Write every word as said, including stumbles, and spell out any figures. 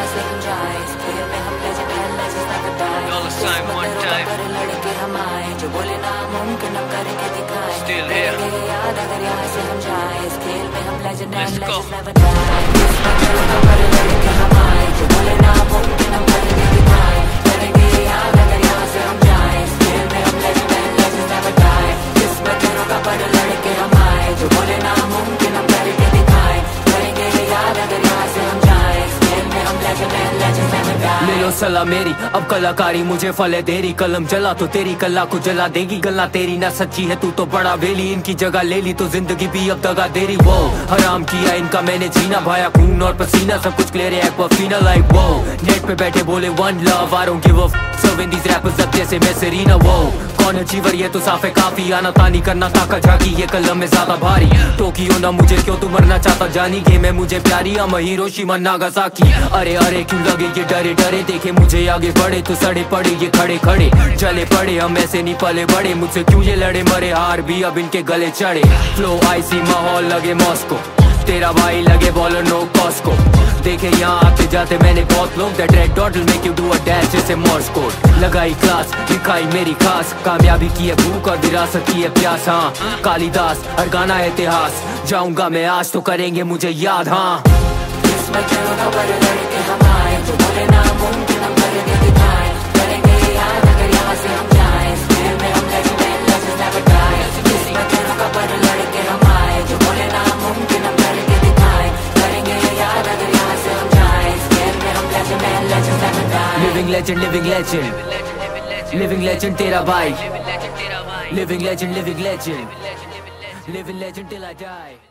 से हम जाए, इस खेल में हम legend हैं, legends never die। किस्मत तेरों का पर लड़के हम आए, जो बोले नामुमकिन हम करके दिखाए। करेंगे याद अगर यहाँ से हम जाए, इस खेल में हम legend हैं, legends never die। किस्मत तेरों का पर लड़के हम आए, जो बोले नामुमकिन हम करके दिखाए। करेंगे याद अगर यहाँ से हम जाए, इस खेल में हम legend हैं, legends never die। किस्मत तेरों का पर लड़के हम आए, जो बोले नामुमकिन हम करके दिखाए। करेंगे याद अगर यहाँ से हम जाए, इस खेल में हम legend हैं, legends never die। ले लो सलाह मेरी, अब कलाकारी मुझे फले देरी। कलम जला तो तेरी कला को जला देगी, गला तेरी ना सच्ची है, तू तो बड़ा वेली। इनकी जगह ले ली तो जिंदगी भी अब दगा देरी। वो हराम किया इनका मैंने जीना, भाया खून और पसीना, सब कुछ क्लियर है एक्वाफीना। लाइक वो नेट पे बैठे बोले one love, I don't give a serving these rappers अब जैसे मैं सेरीना। वो कौन अचीवर ये तो साफ है काफी, आना तानी करना ताका झाकी, ये कलम में ज्यादा भारी। टोकियो ना मुझे क्यों तू मरना चाहता जानी, गेम है मुझे प्यारी, हम हिरोशिमा नागासाकी। अरे अरे क्यों लगे ये डरे डरे, देखे मुझे आगे बढ़े तो सड़े पड़े ये खड़े खड़े। जले पड़े हम ऐसे नहीं पले बड़े, मुझसे क्यों ये लड़े मरे, हार भी अब इनके गले चढ़े। फ्लो आईसी माहौल लगे मॉस्को, तेरा भाई लगे बॉलर नो कॉस्को। देखे यहाँ आते जाते मैंने बहुत लोग, that red dot will make you do a dash जैसे मोर्स कोड। लगाई क्लास दिखाई मेरी खास, कामयाबी की है भूख और विरासत की है प्यास। हाँ कालिदास हर गाना है इतिहास, जाऊंगा मैं आज तो करेंगे मुझे याद। हाँ किस्मत तेरों का पर लड़के हम आए, जो बोले नामुमकिन हम करके दिखाए। करेंगे याद अगर यहाँ से हम जाए, इस खेल में हम legend हैं, legends never die। किस्मत तेरों का पर लड़के हम आए, जो बोले नामुमकिन हम करके दिखाए। करेंगे याद अगर यहाँ से हम जाए, इस खेल में हम legend हैं, legends never die। Living legend living legend living legend तेरा भाई, living legend living legend living legend till I die.